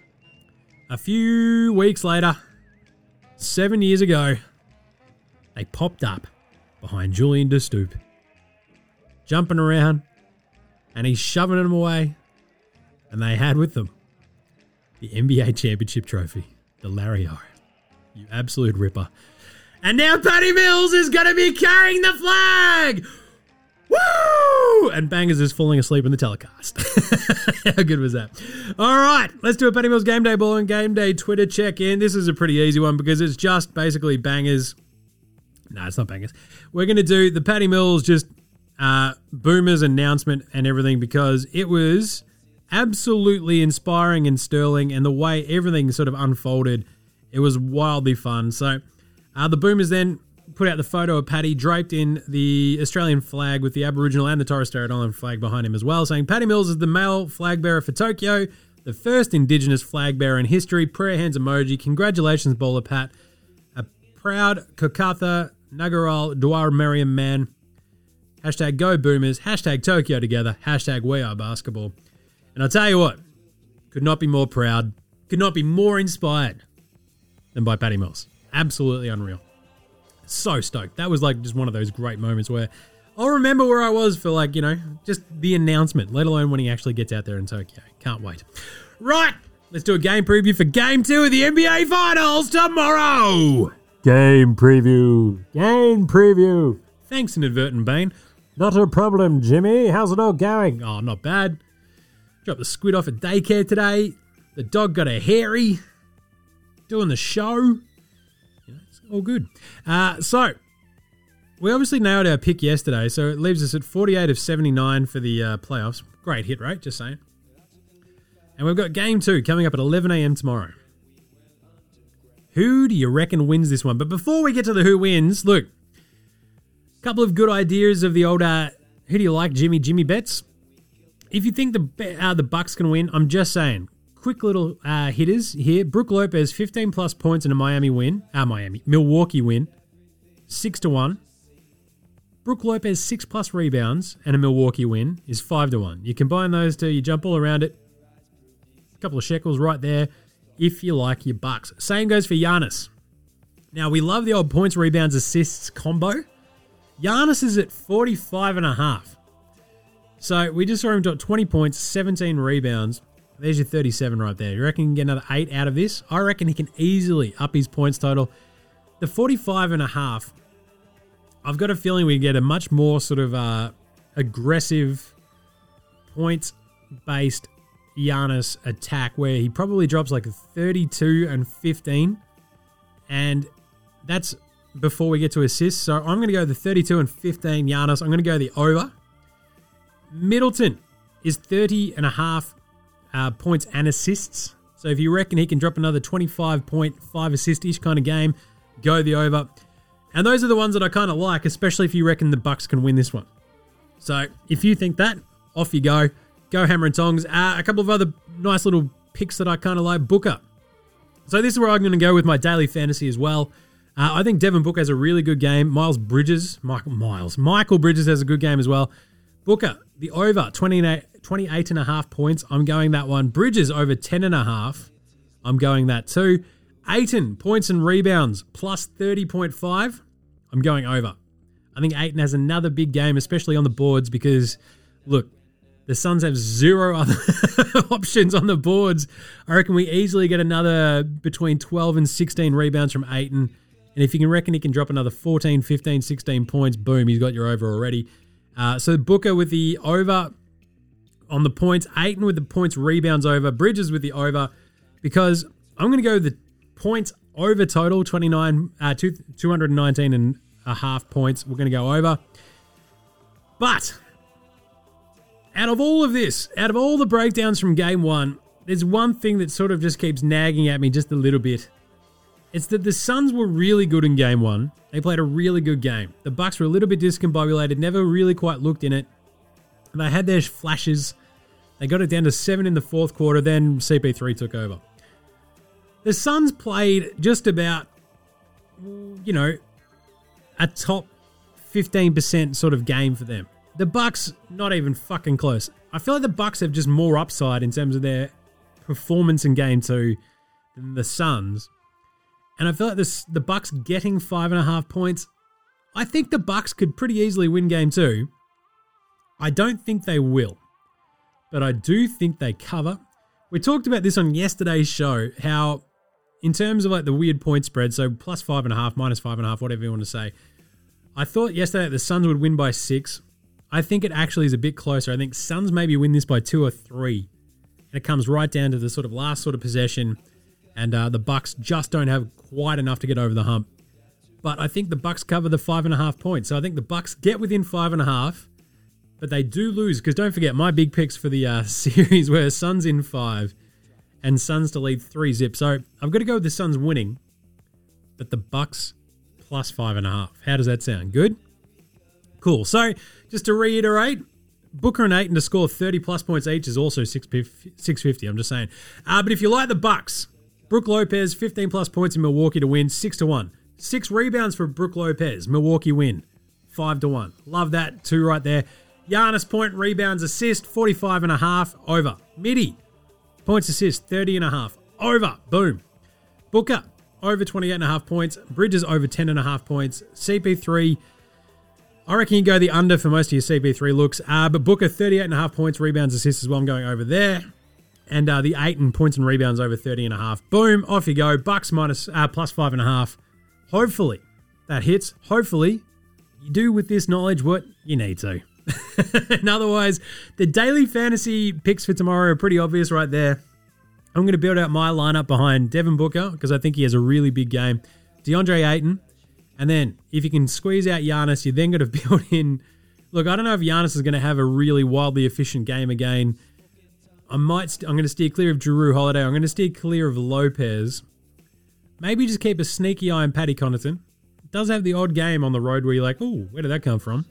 [SPEAKER 1] a few weeks later, seven years ago, they popped up behind Julian De Stoop, jumping around, and he's shoving them away. And they had with them the N B A Championship Trophy, the Larry O. You absolute ripper. And now Patty Mills is going to be carrying the flag! Woo! And Bangers is falling asleep in the telecast. How good was that? All right, let's do a Patty Mills Game Day Ball and Game Day Twitter check-in. This is a pretty easy one because it's just basically Bangers. No, it's not Bangers. We're going to do the Patty Mills just uh, Boomers announcement and everything because it was absolutely inspiring and sterling, and the way everything sort of unfolded, it was wildly fun. So uh, the Boomers then put out the photo of Paddy draped in the Australian flag with the Aboriginal and the Torres Strait Island flag behind him as well, saying Paddy Mills is the male flag bearer for Tokyo, the first Indigenous flag bearer in history. Prayer hands emoji. Congratulations, Bowler Pat. A proud Kokatha Nagaral Dwar Merriam man. Hashtag Go Boomers. Hashtag Tokyo Together. Hashtag We Are Basketball. And I'll tell you what, could not be more proud, could not be more inspired than by Patty Mills. Absolutely unreal. So stoked. That was like just one of those great moments where I'll remember where I was for like, you know, just the announcement, let alone when he actually gets out there in Tokyo. Can't wait. Right, let's do a game preview for Game two of the N B A Finals tomorrow.
[SPEAKER 13] Game preview. Game preview.
[SPEAKER 1] Thanks, Inadvertent Bane.
[SPEAKER 13] Not a problem, Jimmy. How's it all going?
[SPEAKER 1] Oh, not bad. Dropped the squid off at daycare today. The dog got a hairy. Doing the show. All good. Uh, so, we obviously nailed our pick yesterday, so it leaves us at forty-eight of seventy-nine for the uh, playoffs. Great hit rate, just saying. And we've got game two coming up at eleven a.m. tomorrow. Who do you reckon wins this one? But before we get to the who wins, look, a couple of good ideas of the old, uh, who do you like, Jimmy, Jimmy bets? If you think the uh, the Bucks can win, I'm just saying, quick little uh, hitters here. Brook Lopez, fifteen plus points in a Miami win. Ah, uh, Miami. Milwaukee win. six to one. Brook Lopez, six plus rebounds and a Milwaukee win is five to one. You combine those two, you jump all around it. A couple of shekels right there if you like your Bucks. Same goes for Giannis. Now, we love the old points, rebounds, assists combo. Giannis is at forty-five and a half. So we just saw him drop twenty points, seventeen rebounds, There's your thirty-seven right there. You reckon he can get another eight out of this? I reckon he can easily up his points total. The forty-five and a half, I've got a feeling we get a much more sort of uh, aggressive points-based Giannis attack where he probably drops like a thirty-two and fifteen. And that's before we get to assists. So I'm going to go the thirty-two and fifteen Giannis. I'm going to go the over. Middleton is thirty and a half uh, points and assists. So if you reckon he can drop another twenty-five point five assist-ish kind of game, go the over. And those are the ones that I kind of like, especially if you reckon the Bucks can win this one. So if you think that, off you go. Go hammer and tongs. Uh, a couple of other nice little picks that I kind of like. Booker. So this is where I'm going to go with my daily fantasy as well. Uh, I think Devin Booker has a really good game. Miles Bridges, Michael Miles, Michael Bridges has a good game as well. Booker, the over, twenty-eight, twenty-eight and a half points. I'm going that one. Bridges over ten and a half. I'm going that too. Ayton, points and rebounds, plus thirty point five. I'm going over. I think Ayton has another big game, especially on the boards, because, look, the Suns have zero other options on the boards. I reckon we easily get another between twelve and sixteen rebounds from Ayton. And if you can reckon he can drop another fourteen, fifteen, sixteen points, boom, he's got your over already. Uh, so Booker with the over on the points. Ayton with the points rebounds over. Bridges with the over. Because I'm going to go the points over total, twenty-nine, uh, two, two nineteen and a half points. We're going to go over. But out of all of this, out of all the breakdowns from game one, there's one thing that sort of just keeps nagging at me just a little bit. It's that the Suns were really good in game one. They played a really good game. The Bucks were a little bit discombobulated, never really quite looked in it. They had their flashes. They got it down to seven in the fourth quarter, then C P three took over. The Suns played just about, you know, a top fifteen percent sort of game for them. The Bucks, not even fucking close. I feel like the Bucks have just more upside in terms of their performance in game two than the Suns. And I feel like this, the Bucks getting five and a half points, I think the Bucks could pretty easily win game two. I don't think they will, but I do think they cover. We talked about this on yesterday's show, how in terms of like the weird point spread, so plus five and a half, minus five and a half, whatever you want to say, I thought yesterday that the Suns would win by six. I think it actually is a bit closer. I think Suns maybe win this by two or three. And it comes right down to the sort of last sort of possession. And uh, the Bucks just don't have quite enough to get over the hump. But I think the Bucks cover the five and a half points. So I think the Bucks get within five and a half. But they do lose. Because don't forget, my big picks for the uh, series were Suns in five. And Suns to lead three zip. So I've got to go with the Suns winning. But the Bucks plus five and a half. How does that sound? Good? Cool. So, just to reiterate, Booker and Ayton to score thirty plus points each is also six fifty. I'm just saying. Uh, but if you like the Bucks, Brook Lopez, fifteen plus points in Milwaukee to win, six to one. Six rebounds for Brook Lopez. Milwaukee win, five to one. Love that, two right there. Giannis point, rebounds, assist, forty-five and a half, over. Midi, points, assist, thirty and a half, over. Boom. Booker, over twenty-eight and a half points. Bridges, over ten and a half points. C P three, I reckon you go the under for most of your C P three looks. Uh, but Booker, thirty-eight and a half points, rebounds, assists as well. I'm going over there. And uh, the Ayton points and rebounds over thirty and a half. Boom, off you go. Bucks minus, uh, plus five and a half. Hopefully that hits. Hopefully you do with this knowledge what you need to. And otherwise, the daily fantasy picks for tomorrow are pretty obvious right there. I'm going to build out my lineup behind Devin Booker because I think he has a really big game. DeAndre Ayton. And then, if you can squeeze out Giannis, you then got to build in... Look, I don't know if Giannis is going to have a really wildly efficient game again. I might. St- I'm going to steer clear of Jrue Holiday. I'm going to steer clear of Lopez. Maybe just keep a sneaky eye on Paddy Connaughton. Does have the odd game on the road where you're like, oh, where did that come from?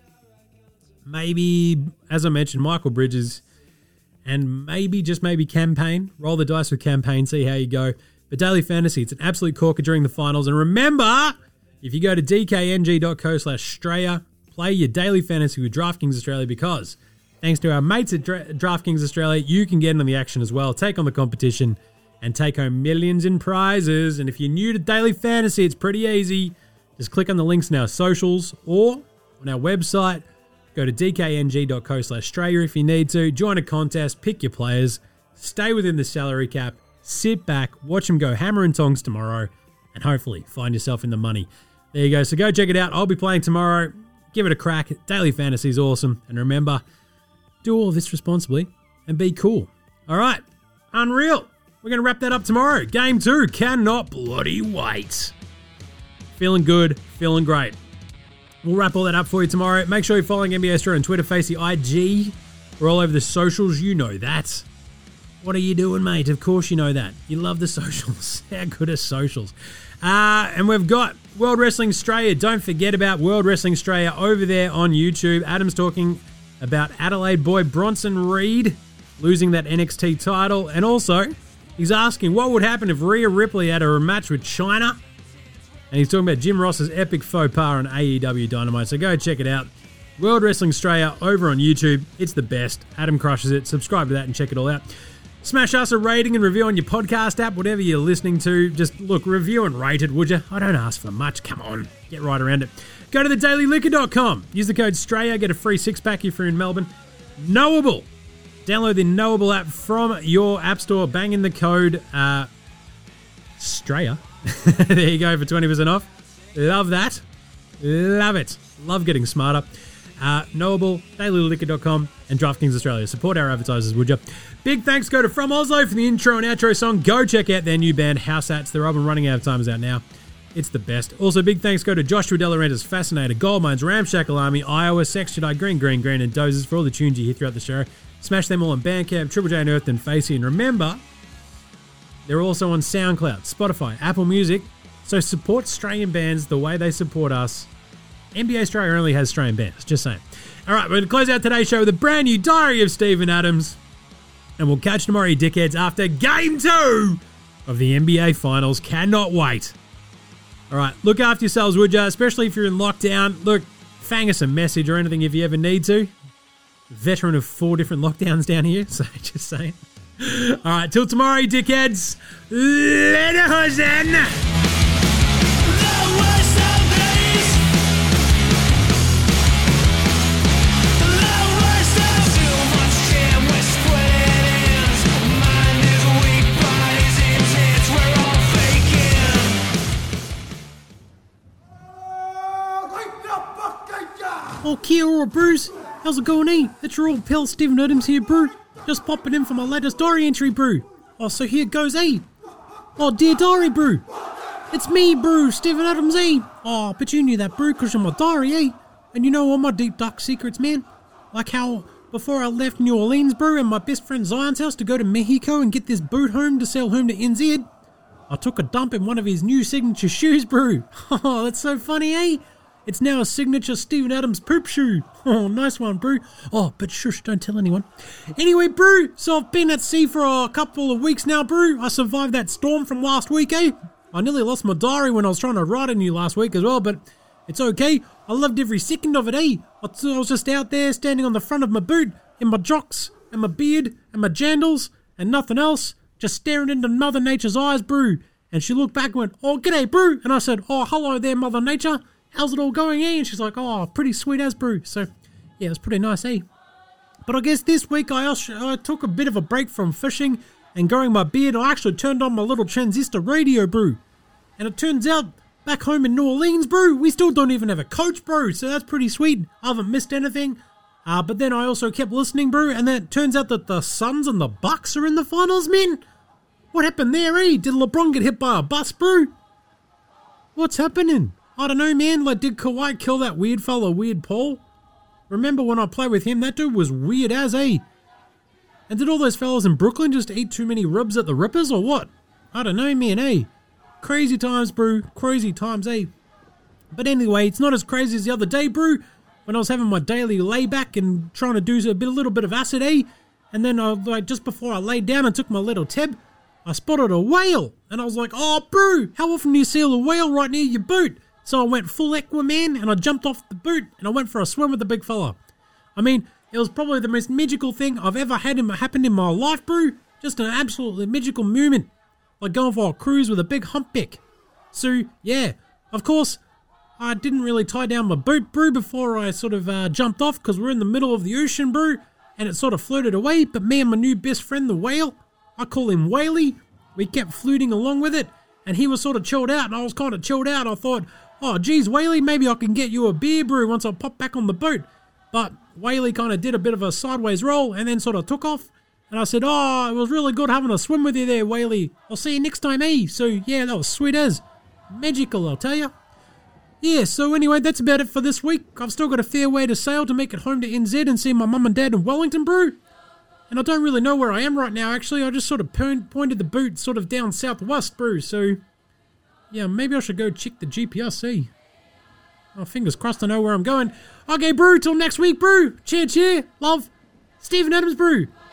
[SPEAKER 1] Maybe, as I mentioned, Michael Bridges. And maybe, just maybe, Campaign. Roll the dice with Campaign, see how you go. But Daily Fantasy, it's an absolute corker during the finals. And remember... If you go to dkng.co slash Australia, play your daily fantasy with DraftKings Australia because thanks to our mates at Dra- DraftKings Australia, you can get in on the action as well, take on the competition, and take home millions in prizes. And if you're new to daily fantasy, it's pretty easy. Just click on the links in our socials or on our website. Go to dkng.co slash Australia if you need to. Join a contest, pick your players, stay within the salary cap, sit back, watch them go hammer and tongs tomorrow, and hopefully find yourself in the money. There you go. So go check it out. I'll be playing tomorrow. Give it a crack. Daily Fantasy is awesome. And remember, do all this responsibly and be cool. All right. Unreal. We're going to wrap that up tomorrow. Game two. Cannot bloody wait. Feeling good. Feeling great. We'll wrap all that up for you tomorrow. Make sure you're following N B A Australia on Twitter, Facey, I G. We're all over the socials. You know that. What are you doing, mate? Of course you know that. You love the socials. How good are socials? Uh, and we've got World Wrestling Australia. Don't forget about World Wrestling Australia over there on YouTube. Adam's talking about Adelaide boy Bronson Reed losing that N X T title. And also, he's asking what would happen if Rhea Ripley had a rematch with Chyna. And he's talking about Jim Ross's epic faux pas on A E W Dynamite. So go check it out. World Wrestling Australia over on YouTube. It's the best. Adam crushes it. Subscribe to that and check it all out. Smash us a rating and review on your podcast app, whatever you're listening to. Just look, review and rate it, would you? I don't ask for much. Come on. Get right around it. Go to the daily liquor dot com. Use the code STRAYA. Get a free six-pack if you're in Melbourne. Knowable. Download the Knowable app from your app store. Bang in the code uh, STRAYA. There you go for twenty percent off. Love that. Love it. Love getting smarter. Uh, Knowable, daily liquor dot com, and DraftKings Australia. Support our advertisers, would you? Big thanks go to From Oslo for the intro and outro song. Go check out their new band, House Hats. Their album Running Out of Time is out now. It's the best. Also, big thanks go to Joshua De Laurentiis, Fascinator, Goldmines, Ramshackle Army, Iowa, Sex Jedi, Green, Green, Green, and Dozers for all the tunes you hear throughout the show. Smash them all on Bandcamp, Triple J and Earth, and Facey. And remember, they're also on SoundCloud, Spotify, Apple Music. So support Australian bands the way they support us. N B A Australia only has Australian bands, just saying. All right, we're going to close out today's show with a brand new Diary of Steven Adams. And we'll catch tomorrow, you dickheads, after Game two of the N B A Finals. Cannot wait. All right, look after yourselves, would you? Especially if you're in lockdown. Look, fang us a message or anything if you ever need to. Veteran of four different lockdowns down here, so just saying. All right, till tomorrow, you dickheads. Later, Hosen. Oh, kia ora, Bruce. How's it going, eh? It's your old pal Steven Adams here, bro. Just popping in for my latest diary entry, bro. Oh, so here it goes, eh? Oh, dear diary, bro. It's me, bro, Steven Adams, eh? Oh, but you knew that, bro, because you're my diary, eh? And you know all my deep, dark secrets, man. Like how before I left New Orleans, bro, and my best friend Zion's house to go to Mexico and get this boot home to sell home to N Z, I took a dump in one of his new signature shoes, bro. Oh, that's so funny, eh? It's now a signature Steven Adams poop shoe. Oh, nice one, bro. Oh, but shush, don't tell anyone. Anyway, bro, so I've been at sea for a couple of weeks now, bro. I survived that storm from last week, eh? I nearly lost my diary when I was trying to write a new last week as well, but it's okay. I loved every second of it, eh? I was just out there standing on the front of my boot in my jocks and my beard and my jandals and nothing else, just staring into Mother Nature's eyes, bro. And she looked back and went, oh, g'day, bro. And I said, oh, hello there, Mother Nature. How's it all going, eh? And she's like, oh, pretty sweet as, bro. So, yeah, it was pretty nice, eh? But I guess this week I, also, I took a bit of a break from fishing and growing my beard. I actually turned on my little transistor radio, bro. And it turns out, back home in New Orleans, bro, we still don't even have a coach, bro. So that's pretty sweet. I haven't missed anything. Uh, but then I also kept listening, bro. And then it turns out that the Suns and the Bucks are in the finals, man. What happened there, eh? Did LeBron get hit by a bus, bro? What's happening? I don't know, man. Like, did Kawhi kill that weird fella, Weird Paul? Remember when I played with him? That dude was weird as, eh? And did all those fellas in Brooklyn just eat too many ribs at the Rippers, or what? I don't know, man, eh? Crazy times, bro. Crazy times, eh? But anyway, it's not as crazy as the other day, bro. When I was having my daily layback and trying to do a, bit, a little bit of acid, eh? And then, I, like, just before I laid down and took my little tab, I spotted a whale. And I was like, oh, bro, how often do you see a whale right near your boot? So I went full Aquaman and I jumped off the boot and I went for a swim with the big fella. I mean, it was probably the most magical thing I've ever had in, happened in my life, bro. Just an absolutely magical moment. Like going for a cruise with a big humpback. So, yeah, of course, I didn't really tie down my boot, bro, before I sort of uh, jumped off because we're in the middle of the ocean, bro. And it sort of floated away, but me and my new best friend, the whale, I call him Whaley. We kept fluting along with it, and he was sort of chilled out, and I was kind of chilled out. I thought, oh, geez, Whaley, maybe I can get you a beer brew once I pop back on the boat. But Whaley kind of did a bit of a sideways roll and then sort of took off. And I said, oh, it was really good having a swim with you there, Whaley. I'll see you next time, eh? So, yeah, that was sweet as. Magical, I'll tell you. Yeah, so anyway, that's about it for this week. I've still got a fair way to sail to make it home to N Z and see my mum and dad in Wellington Brew. And I don't really know where I am right now, actually. I just sort of pointed the boot sort of down southwest, Brew. So, yeah, maybe I should go check the G P S, eh? Oh, fingers crossed I know where I'm going. Okay, Brew, till next week, Brew. Cheer, cheer. Love. Stephen Adams, Brew.